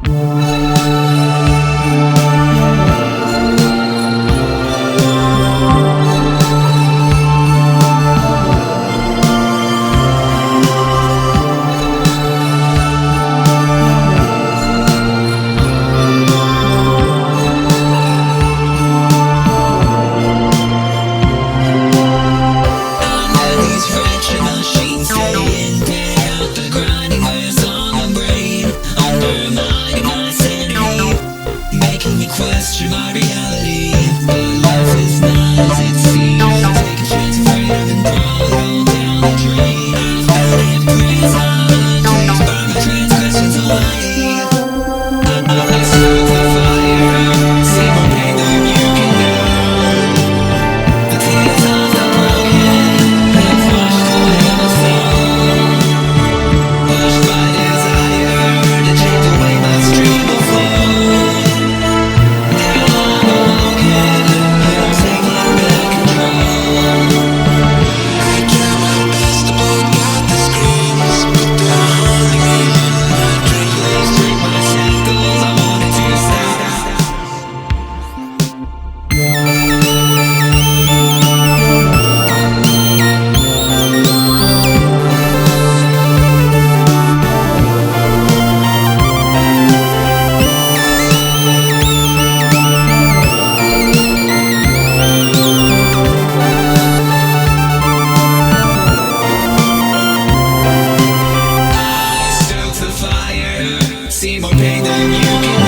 Question my reality, but life is not as it seems. Take a chance, afraid of and throw it all down the drain. I've been in prison, please burn my transgressions away. I serve the fire, see more pain than you can know. The tears of the broken have washed away my soul. Pushed by desire to change the way my stream will flow. See more pain than you can